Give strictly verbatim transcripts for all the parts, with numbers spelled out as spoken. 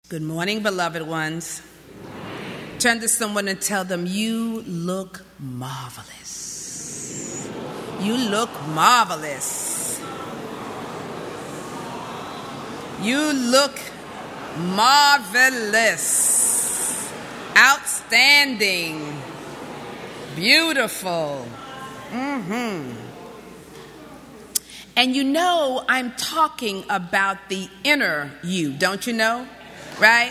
Good morning, beloved ones. Turn to someone and tell them, you look marvelous. You look marvelous. You look marvelous. Outstanding. Beautiful. Mm-hmm. And you know I'm talking about the inner you, don't you know? Right?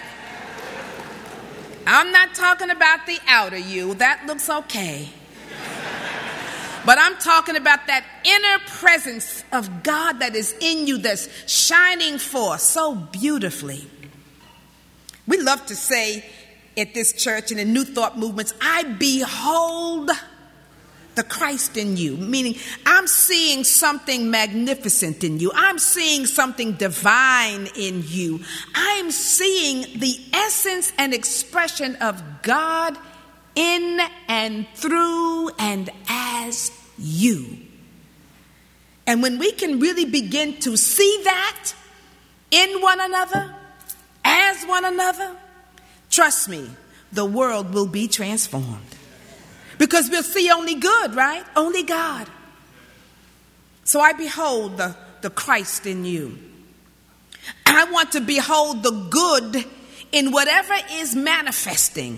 I'm not talking about the outer you. That looks okay. But I'm talking about that inner presence of God that is in you, that's shining forth so beautifully. We love to say at this church and in New Thought movements, I behold the Christ in you, meaning I'm seeing something magnificent in you. I'm seeing something divine in you. I'm seeing the essence and expression of God in and through and as you. And when we can really begin to see that in one another, as one another, trust me, the world will be transformed. Because we'll see only good, right? Only God. So I behold the, the Christ in you. I want to behold the good in whatever is manifesting.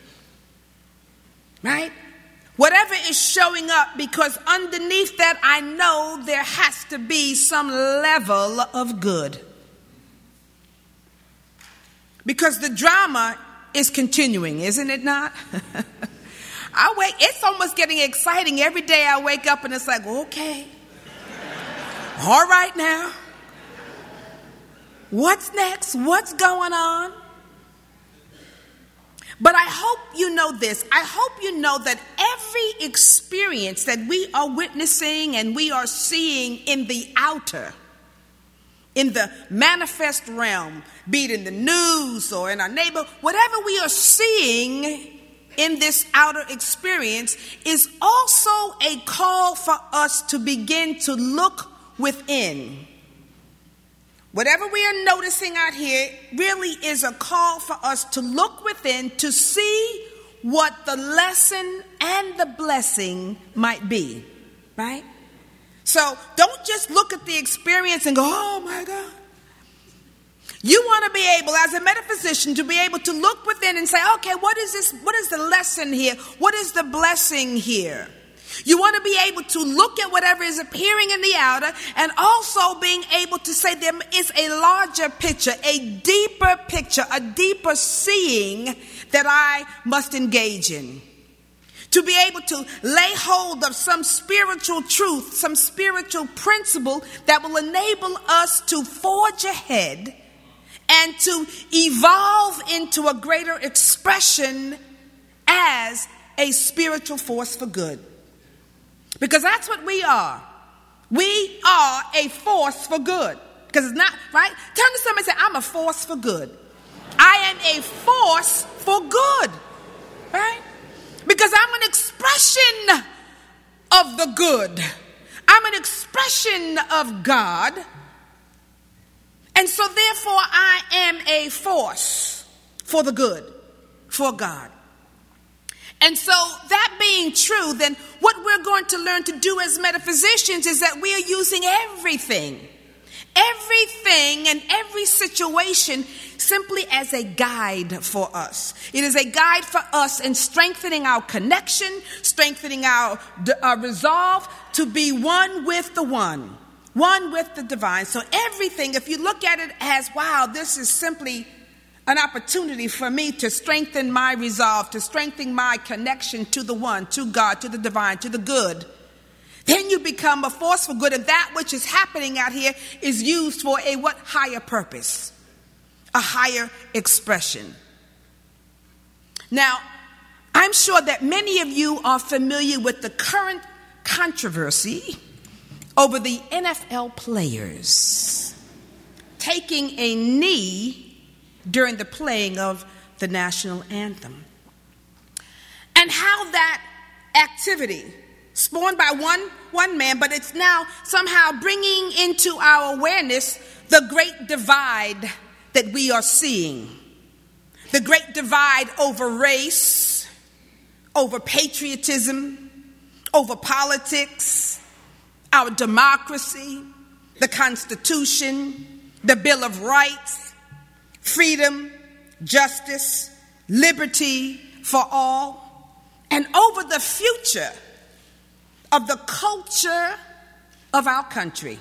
Right? Whatever is showing up, because underneath that I know there has to be some level of good. Because the drama is continuing, isn't it not? I wake, it's almost getting exciting. Every day I wake up and it's like, okay, all right now. What's next? What's going on? But I hope you know this. I hope you know that every experience that we are witnessing and we are seeing in the outer, in the manifest realm, be it in the news or in our neighborhood, whatever we are seeing in this outer experience is also a call for us to begin to look within. Whatever we are noticing out here really is a call for us to look within to see what the lesson and the blessing might be, right? So don't just look at the experience and go, oh my God. You want to be able, as a metaphysician, to be able to look within and say, okay, what is this? What is the lesson here? What is the blessing here? You want to be able to look at whatever is appearing in the outer and also being able to say there is a larger picture, a deeper picture, a deeper seeing that I must engage in. To be able to lay hold of some spiritual truth, some spiritual principle that will enable us to forge ahead and to evolve into a greater expression as a spiritual force for good. Because that's what we are. We are a force for good. Because it's not, right? Turn to somebody and say, I'm a force for good. I am a force for good. Right? Because I'm an expression of the good. I'm an expression of God. And so therefore I am a force for the good, for God. And so that being true, then what we're going to learn to do as metaphysicians is that we are using everything, everything and every situation simply as a guide for us. It is a guide for us in strengthening our connection, strengthening our, our resolve to be one with the one. One with the divine. So everything, if you look at it as, wow, this is simply an opportunity for me to strengthen my resolve, to strengthen my connection to the one, to God, to the divine, to the good, then you become a force for good. And that which is happening out here is used for a what? Higher purpose, a higher expression. Now, I'm sure that many of you are familiar with the current controversy over the N F L players taking a knee during the playing of the national anthem. And how that activity, spawned by one, one man, but it's now somehow bringing into our awareness the great divide that we are seeing. The great divide over race, over patriotism, over politics, our democracy, the Constitution, the Bill of Rights, freedom, justice, liberty for all, and over the future of the culture of our country.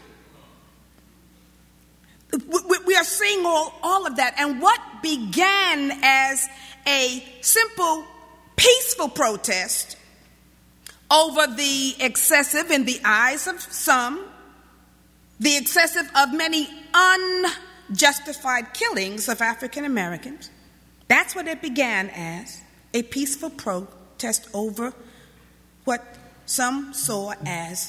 We are seeing all, all of that. And what began as a simple, peaceful protest over the excessive, in the eyes of some, the excessive of many unjustified killings of African Americans. That's what it began as, a peaceful protest over what some saw as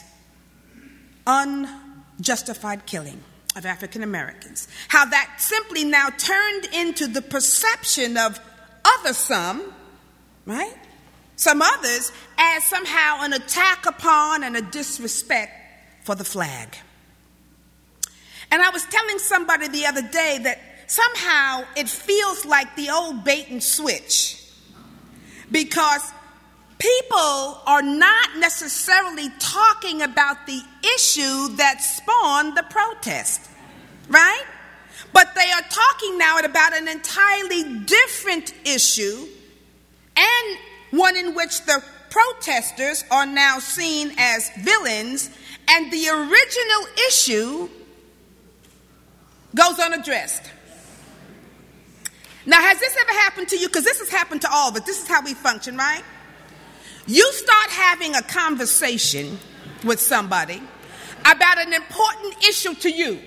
unjustified killing of African Americans. How that simply now turned into the perception of other some, right? Some others as somehow an attack upon and a disrespect for the flag. And I was telling somebody the other day that somehow it feels like the old bait and switch, because people are not necessarily talking about the issue that spawned the protest, right? But they are talking now about an entirely different issue, and one in which the protesters are now seen as villains, and the original issue goes unaddressed. Now, has this ever happened to you? Because this has happened to all of us. This is how we function, right? You start having a conversation with somebody about an important issue to you.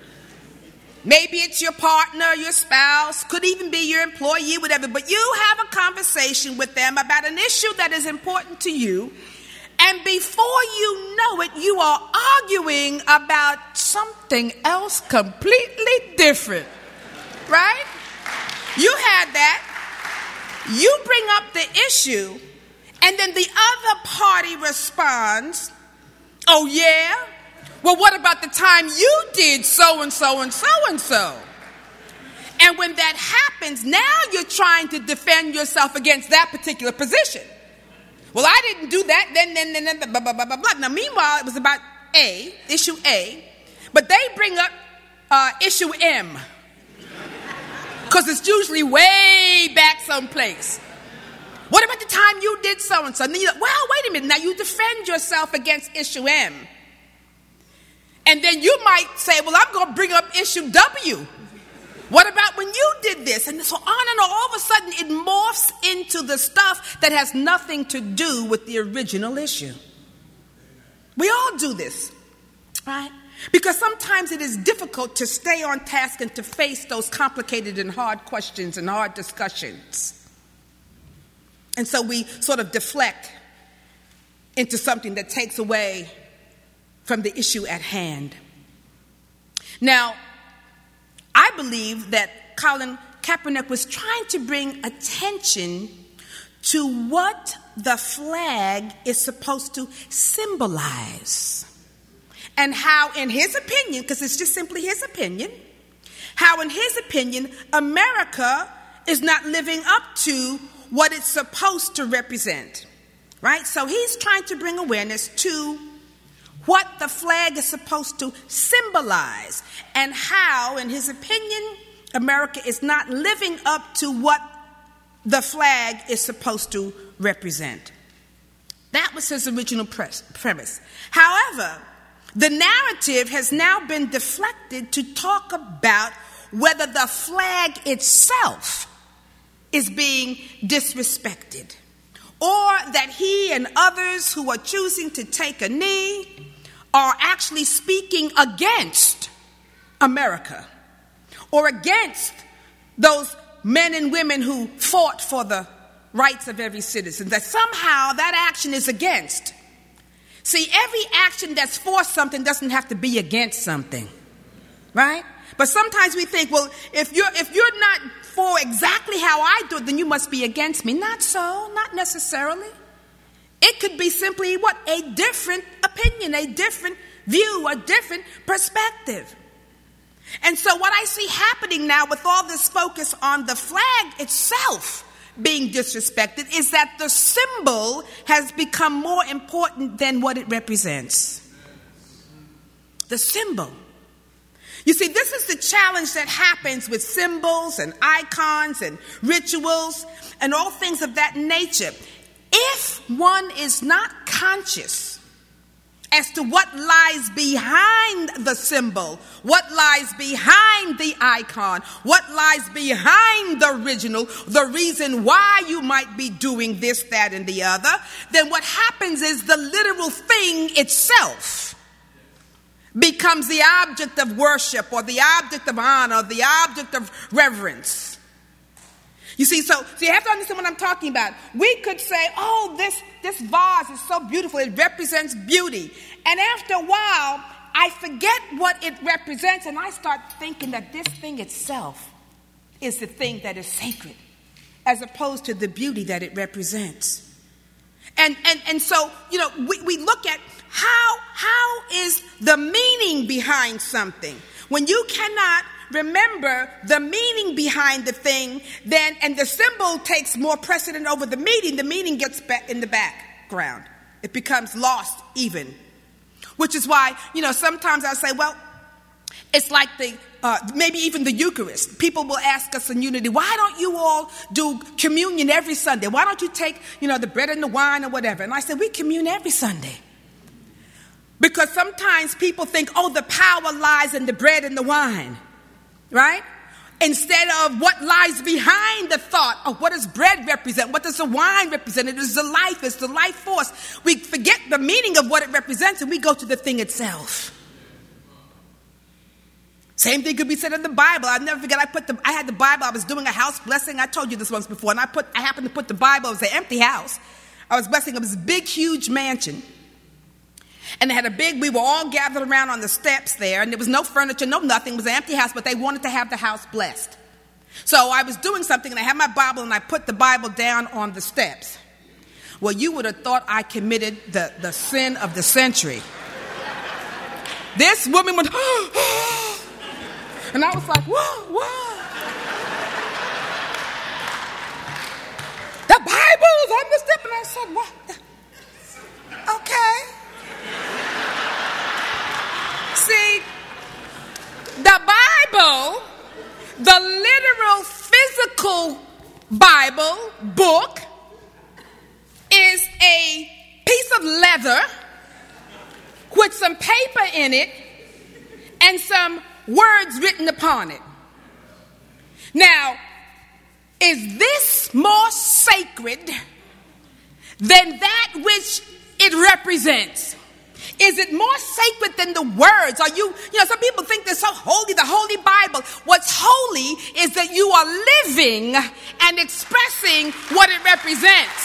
Maybe it's your partner, your spouse, could even be your employee, whatever, but you have a conversation with them about an issue that is important to you, and before you know it, you are arguing about something else completely different, right? You had that. You bring up the issue, and then the other party responds, oh yeah? Well, what about the time you did so-and-so and so-and-so? And when that happens, now you're trying to defend yourself against that particular position. Well, I didn't do that, then, then, then, then, blah, blah, blah, blah, blah. Now, meanwhile, it was about A, issue A, but they bring up uh, issue M, because it's usually way back someplace. What about the time you did so-and-so? And then you're like, well, wait a minute. Now you defend yourself against issue M. And then you might say, well, I'm going to bring up issue W. What about when you did this? And so on and on. All of a sudden, it morphs into the stuff that has nothing to do with the original issue. We all do this, right? Because sometimes it is difficult to stay on task and to face those complicated and hard questions and hard discussions. And so we sort of deflect into something that takes away from the issue at hand. Now, I believe that Colin Kaepernick was trying to bring attention to what the flag is supposed to symbolize. And how, in his opinion, because it's just simply his opinion, how, in his opinion, America is not living up to what it's supposed to represent, right? So he's trying to bring awareness to what the flag is supposed to symbolize and how, in his opinion, America is not living up to what the flag is supposed to represent. That was his original premise. However, the narrative has now been deflected to talk about whether the flag itself is being disrespected, or that he and others who are choosing to take a knee are actually speaking against America, or against those men and women who fought for the rights of every citizen, that somehow that action is against. See, every action that's for something doesn't have to be against something, right? But sometimes we think, well, if you're if you're not for exactly how I do it, then you must be against me. Not so, not necessarily. It could be simply what? A different opinion, a different view, a different perspective. And so what I see happening now with all this focus on the flag itself being disrespected is that the symbol has become more important than what it represents. The symbol. You see, this is the challenge that happens with symbols and icons and rituals and all things of that nature. If one is not conscious as to what lies behind the symbol, what lies behind the icon, what lies behind the original, the reason why you might be doing this, that, and the other, then what happens is the literal thing itself becomes the object of worship or the object of honor, the object of reverence. You see, so, so you have to understand what I'm talking about. We could say, oh, this, this vase is so beautiful. It represents beauty. And after a while, I forget what it represents, and I start thinking that this thing itself is the thing that is sacred, as opposed to the beauty that it represents. And and and so, you know, we, we look at how how is the meaning behind something. When you cannot remember the meaning behind the thing, then and the symbol takes more precedent over the meaning, the meaning gets back in the background. It becomes lost even. Which is why, you know, sometimes I say, well, it's like the, uh, maybe even the Eucharist. People will ask us in unity, why don't you all do communion every Sunday? Why don't you take, you know, the bread and the wine or whatever? And I said, we commune every Sunday. Because sometimes people think, oh, the power lies in the bread and the wine, right? Instead of what lies behind the thought of what does bread represent? What does the wine represent? It is the life, it's the life force. We forget the meaning of what it represents and we go to the thing itself. Same thing could be said in the Bible. I'll never forget, I put the, I had the Bible, I was doing a house blessing. I told you this once before, and I put, I happened to put the Bible, it was an empty house. I was blessing, it was a big, huge mansion. And they had a big, we were all gathered around on the steps there, and there was no furniture, no nothing. It was an empty house, but they wanted to have the house blessed. So I was doing something, and I had my Bible, and I put the Bible down on the steps. Well, you would have thought I committed the, the sin of the century. This woman went, and I was like, whoa, whoa. The Bible's on the step, and I said, what? Okay. See, the Bible, the literal physical Bible book, is a piece of leather with some paper in it and some words written upon it. Now, is this more sacred than that which it represents? Is it more sacred than the words? Are you, you know, some people think they're so holy, the Holy Bible. What's holy is that you are living and expressing what it represents.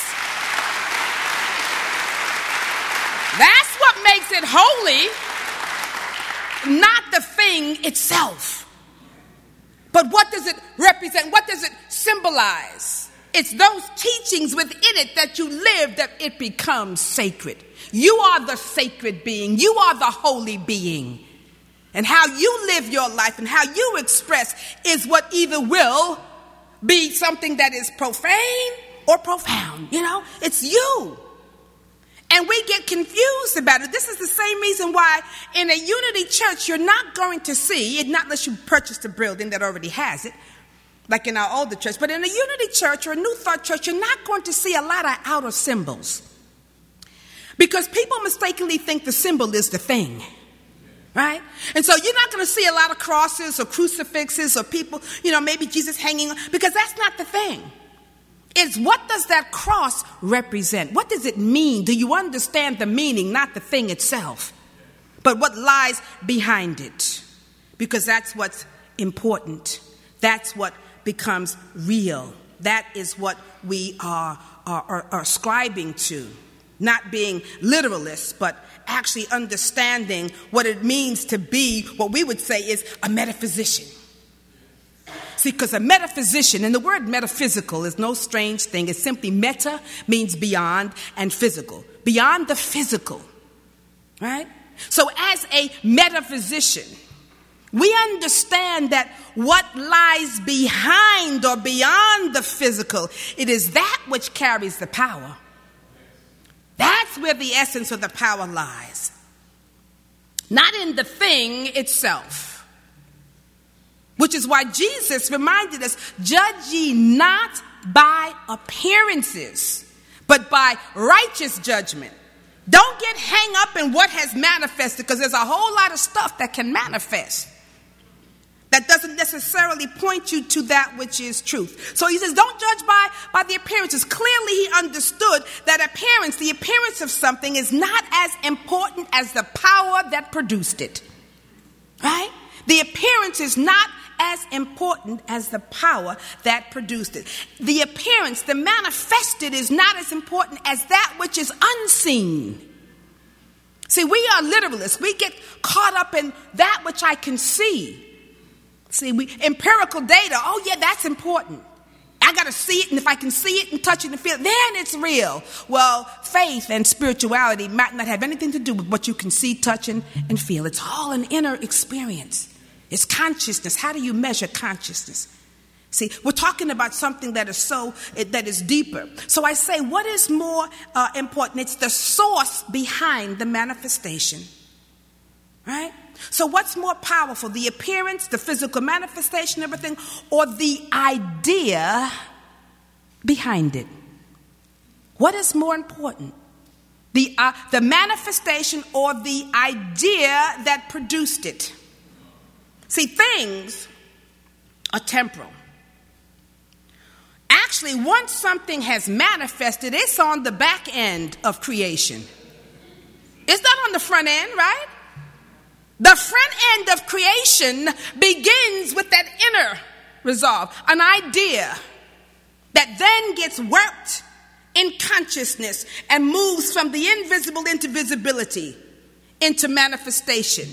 That's what makes it holy, not the thing itself. But what does it represent? What does it symbolize? It's those teachings within it that you live that it becomes sacred. You are the sacred being. You are the holy being. And how you live your life and how you express is what either will be something that is profane or profound. You know, it's you. And we get confused about it. This is the same reason why in a unity church, you're not going to see it, not unless you purchase a building that already has it, like in our older church. But in a unity church or a New Thought church, you're not going to see a lot of outer symbols. Because people mistakenly think the symbol is the thing, right? And so you're not going to see a lot of crosses or crucifixes or people, you know, maybe Jesus hanging, because that's not the thing. It's what does that cross represent? What does it mean? Do you understand the meaning, not the thing itself, but what lies behind it? Because that's what's important. That's what becomes real. That is what we are, are, are, are ascribing to. Not being literalists, but actually understanding what it means to be what we would say is a metaphysician. See, because a metaphysician, and the word metaphysical is no strange thing. It's simply meta means beyond and physical. Beyond the physical, right? So as a metaphysician, we understand that what lies behind or beyond the physical, it is that which carries the power. That's where the essence of the power lies. Not in the thing itself. Which is why Jesus reminded us, judge ye not by appearances, but by righteous judgment. Don't get hung up in what has manifested, because there's a whole lot of stuff that can manifest that doesn't necessarily point you to that which is truth. So he says, don't judge by, by the appearances. Clearly he understood that appearance, the appearance of something, is not as important as the power that produced it. Right? The appearance is not as important as the power that produced it. The appearance, the manifested, is not as important as that which is unseen. See, we are literalists. We get caught up in that which I can see. See, we empirical data, oh yeah, that's important. I got to see it, and if I can see it and touch it and feel it, then it's real. Well, faith and spirituality might not have anything to do with what you can see, touch, and, and feel. It's all an inner experience. It's consciousness. How do you measure consciousness? See, we're talking about something that is so, that is deeper. So I say, what is more uh, important? It's the source behind the manifestation. Right? So what's more powerful, the appearance, the physical manifestation, everything, or the idea behind it? What is more important? The, uh, the manifestation or the idea that produced it? See, things are temporal. Actually, once something has manifested, it's on the back end of creation. It's not on the front end, right? The front end of creation begins with that inner resolve, an idea that then gets worked in consciousness and moves from the invisible into visibility, into manifestation.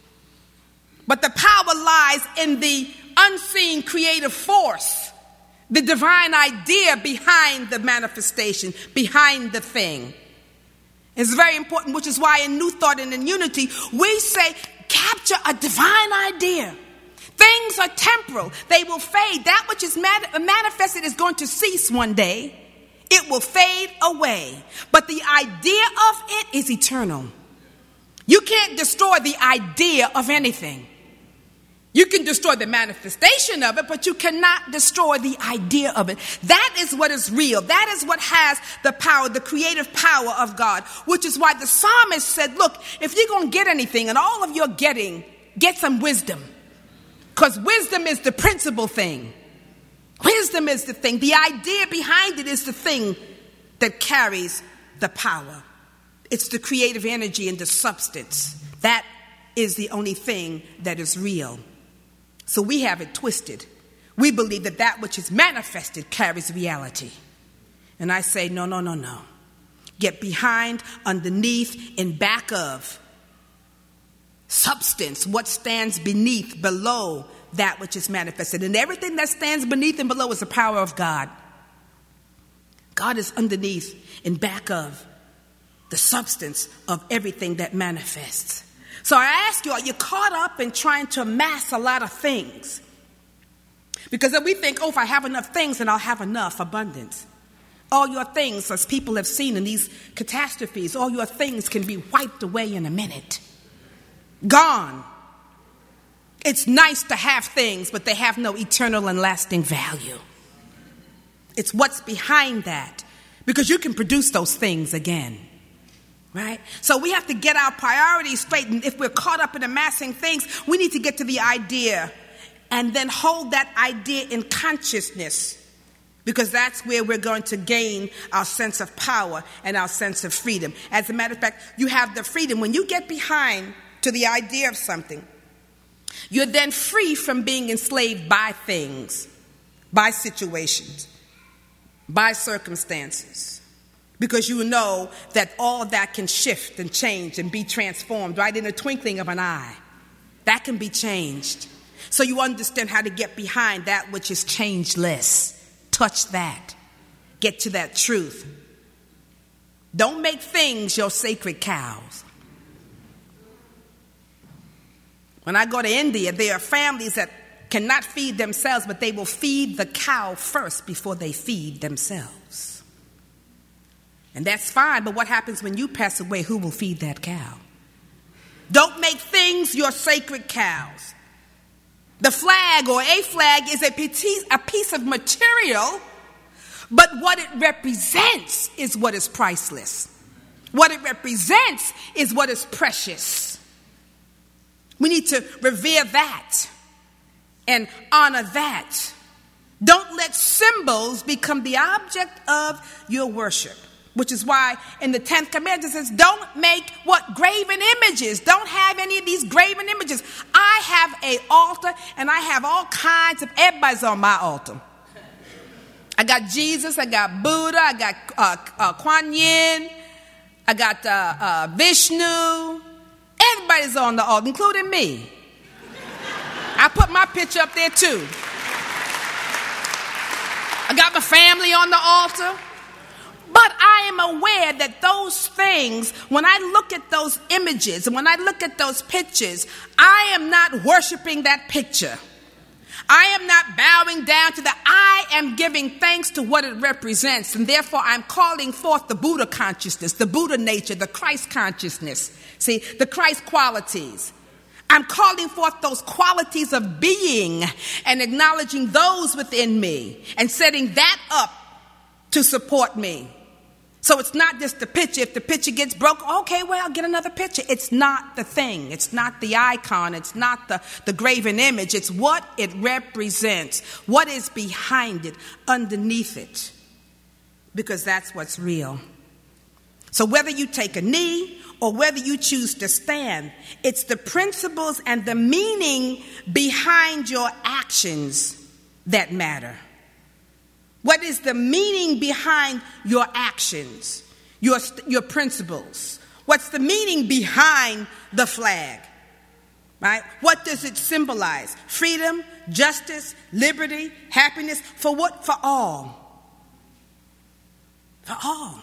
But the power lies in the unseen creative force, the divine idea behind the manifestation, behind the thing. It's very important, which is why in New Thought and in Unity, we say, capture a divine idea. Things are temporal. They will fade. That which is manifested is going to cease one day. It will fade away. But the idea of it is eternal. You can't destroy the idea of anything. You can destroy the manifestation of it, but you cannot destroy the idea of it. That is what is real. That is what has the power, the creative power of God, which is why the psalmist said, look, if you're going to get anything and all of your getting, get some wisdom, because wisdom is the principal thing. Wisdom is the thing. The idea behind it is the thing that carries the power. It's the creative energy and the substance. That is the only thing that is real. So we have it twisted. We believe that that which is manifested carries reality. And I say, no, no, no, no. Get behind, underneath, and back of substance, what stands beneath, below that which is manifested. And everything that stands beneath and below is the power of God. God is underneath and back of the substance of everything that manifests. So I ask you, are you caught up in trying to amass a lot of things? Because if we think, oh, if I have enough things, then I'll have enough abundance. All your things, as people have seen in these catastrophes, all your things can be wiped away in a minute. Gone. It's nice to have things, but they have no eternal and lasting value. It's what's behind that, because you can produce those things again. Right? So we have to get our priorities straight. And if we're caught up in amassing things, we need to get to the idea and then hold that idea in consciousness, because that's where we're going to gain our sense of power and our sense of freedom. As a matter of fact, you have the freedom. When you get behind to the idea of something, you're then free from being enslaved by things, by situations, by circumstances. Because you know that all of that can shift and change and be transformed right in a twinkling of an eye. That can be changed. So you understand how to get behind that which is changeless. Touch that. Get to that truth. Don't make things your sacred cows. When I go to India, there are families that cannot feed themselves, but they will feed the cow first before they feed themselves. And that's fine, but what happens when you pass away? Who will feed that cow? Don't make things your sacred cows. The flag or a flag is a piece, a piece of material, but what it represents is what is priceless. What it represents is what is precious. We need to revere that and honor that. Don't let symbols become the object of your worship. Which is why in the tenth commandment it says, don't make what? Graven images. Don't have any of these graven images. I have an altar and I have all kinds of, everybody's on my altar. I got Jesus, I got Buddha, I got uh, uh, Kuan Yin, I got uh, uh, Vishnu. Everybody's on the altar, including me. I put my picture up there too. I got my family on the altar. But I am aware that those things, when I look at those images and when I look at those pictures, I am not worshiping that picture. I am not bowing down to that. I am giving thanks to what it represents. And therefore, I'm calling forth the Buddha consciousness, the Buddha nature, the Christ consciousness. See, the Christ qualities. I'm calling forth those qualities of being and acknowledging those within me and setting that up to support me. So it's not just the picture. If the picture gets broke, okay, well, I'll get another picture. It's not the thing. It's not the icon. It's not the, the graven image. It's what it represents, what is behind it, underneath it, because that's what's real. So whether you take a knee or whether you choose to stand, it's the principles and the meaning behind your actions that matter. What is the meaning behind your actions, your, your principles? What's the meaning behind the flag? Right? What does it symbolize? Freedom, justice, liberty, happiness. For what? For all. For all.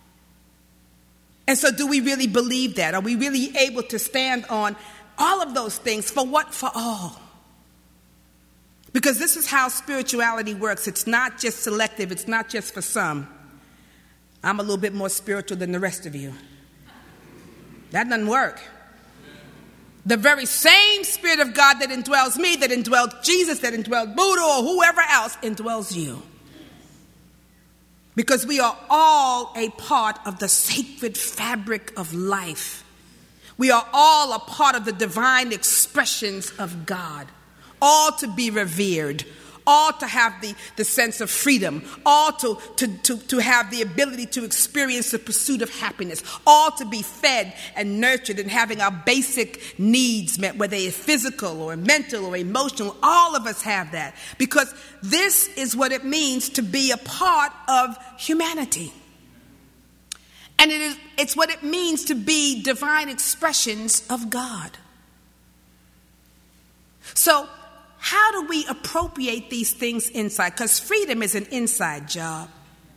And so do we really believe that? Are we really able to stand on all of those things? For what? For all. Because this is how spirituality works. It's not just selective. It's not just for some. I'm a little bit more spiritual than the rest of you. That doesn't work. The very same Spirit of God that indwells me, that indwelled Jesus, that indwelled Buddha, or whoever else indwells you. Because we are all a part of the sacred fabric of life. We are all a part of the divine expressions of God. All to be revered, all to have the, the sense of freedom, all to, to, to, to have the ability to experience the pursuit of happiness, all to be fed and nurtured and having our basic needs met, whether they're physical or mental or emotional. All of us have that, because this is what it means to be a part of humanity. And it is, it's what it means to be divine expressions of God. So, how do we appropriate these things inside? Because freedom is an inside job.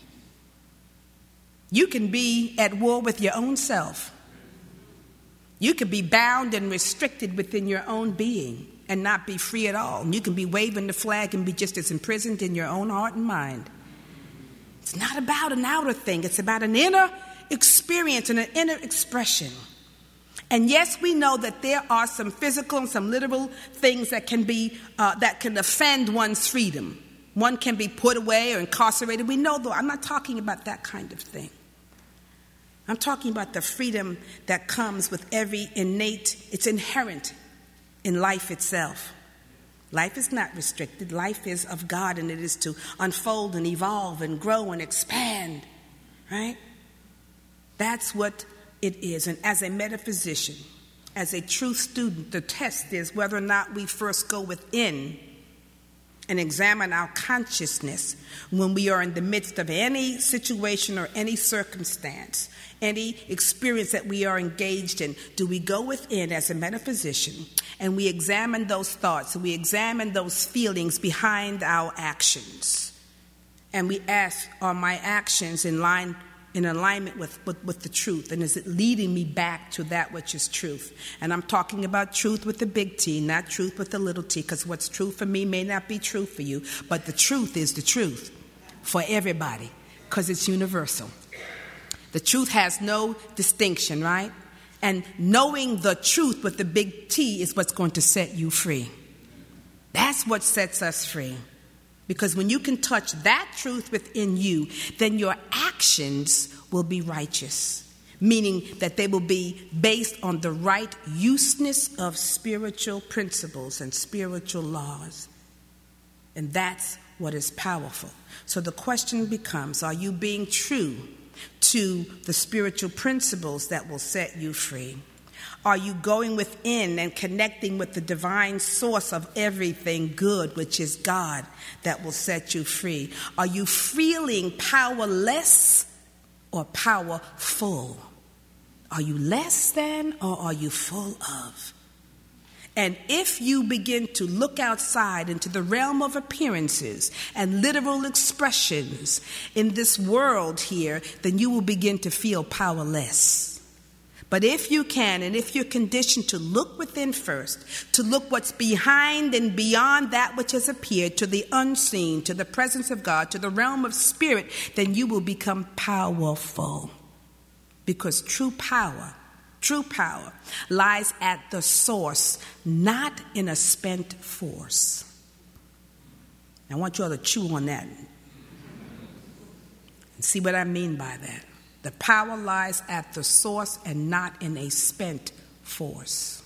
You can be at war with your own self. You can be bound and restricted within your own being and not be free at all. And you can be waving the flag and be just as imprisoned in your own heart and mind. It's not about an outer thing. It's about an inner experience and an inner expression. And yes, we know that there are some physical and some literal things that can be uh, that can offend one's freedom. One can be put away or incarcerated. We know, though, I'm not talking about that kind of thing. I'm talking about the freedom that comes with every innate, it's inherent in life itself. Life is not restricted. Life is of God, and it is to unfold and evolve and grow and expand, right? That's what it is. And as a metaphysician, as a truth student, the test is whether or not we first go within and examine our consciousness when we are in the midst of any situation or any circumstance, any experience that we are engaged in. Do we go within as a metaphysician and we examine those thoughts, and we examine those feelings behind our actions, and we ask, are my actions in line in alignment with, with, with the truth? And is it leading me back to that which is truth? And I'm talking about truth with the big T, not truth with the little t, because what's true for me may not be true for you, but the truth is the truth for everybody, because it's universal. The truth has no distinction, right? And knowing the truth with the big T is what's going to set you free. That's what sets us free. Because when you can touch that truth within you, then your actions will be righteous. Meaning that they will be based on the right useness of spiritual principles and spiritual laws. And that's what is powerful. So the question becomes, are you being true to the spiritual principles that will set you free? Are you going within and connecting with the divine source of everything good, which is God, that will set you free? Are you feeling powerless or powerful? Are you less than or are you full of? And if you begin to look outside into the realm of appearances and literal expressions in this world here, then you will begin to feel powerless. But if you can, and if you're conditioned to look within first, to look what's behind and beyond that which has appeared, to the unseen, to the presence of God, to the realm of spirit, then you will become powerful. Because true power, true power lies at the source, not in a spent force. I want you all to chew on that and see what I mean by that. The power lies at the source and not in a spent force.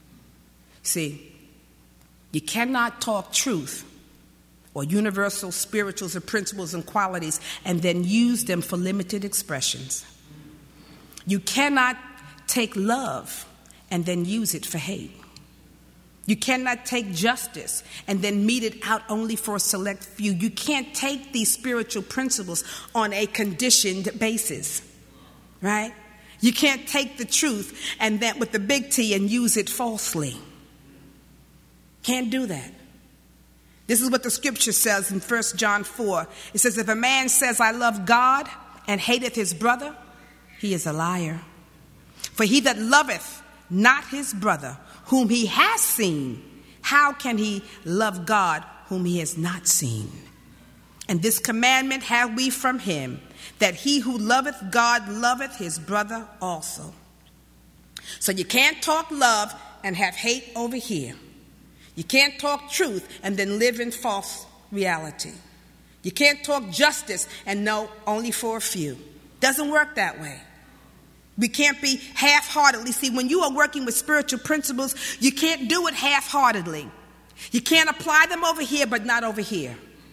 See, you cannot talk truth or universal spirituals or principles and qualities and then use them for limited expressions. You cannot take love and then use it for hate. You cannot take justice and then mete it out only for a select few. You can't take these spiritual principles on a conditioned basis, right? You can't take the truth and then with the big T and use it falsely. Can't do that. This is what the scripture says in First John four. It says, if a man says, I love God and hateth his brother, he is a liar. For he that loveth not his brother, whom he has seen, how can he love God whom he has not seen? And this commandment have we from him, that he who loveth God loveth his brother also. So you can't talk love and have hate over here. You can't talk truth and then live in false reality. You can't talk justice and know only for a few. Doesn't work that way. We can't be half-heartedly. See, when you are working with spiritual principles, you can't do it half-heartedly. You can't apply them over here, but not over here.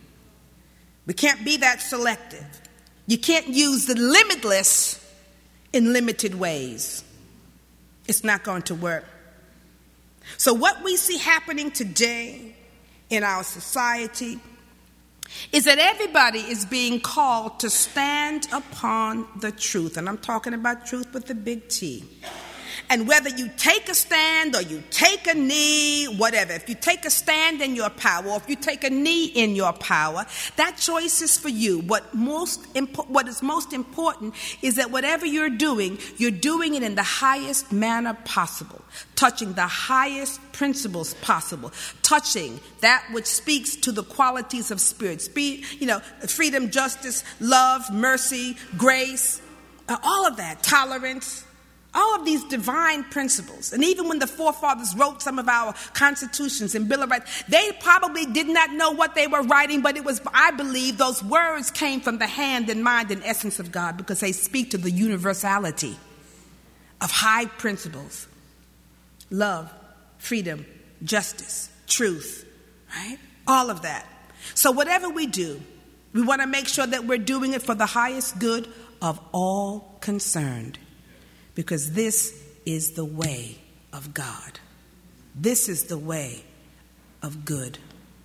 We can't be that selective. You can't use the limitless in limited ways. It's not going to work. So what we see happening today in our society is that everybody is being called to stand upon the truth. And I'm talking about truth with the big T. And whether you take a stand or you take a knee, whatever, if you take a stand in your power or if you take a knee in your power, that choice is for you. What most impo- what is most important is that whatever you're doing, you're doing it in the highest manner possible, touching the highest principles possible, touching that which speaks to the qualities of spirit. Speed, you know, freedom, justice, love, mercy, grace, uh, all of that, tolerance. All of these divine principles. And even when the forefathers wrote some of our constitutions and Bill of Rights, they probably did not know what they were writing, but it was, I believe, those words came from the hand and mind and essence of God because they speak to the universality of high principles. Love, freedom, justice, truth, right? All of that. So whatever we do, we want to make sure that we're doing it for the highest good of all concerned. Because this is the way of God. This is the way of good.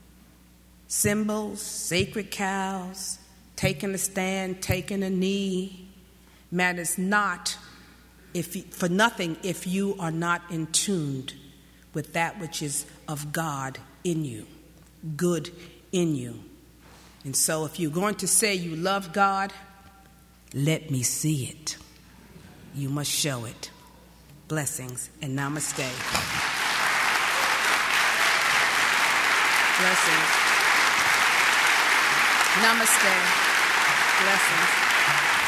Symbols, sacred cows, taking a stand, taking a knee, matters not if you, for nothing if you are not in tune with that which is of God in you, good in you. And so if you're going to say you love God, Let me see it. You must show it. Blessings and namaste. Blessings. Namaste. Blessings.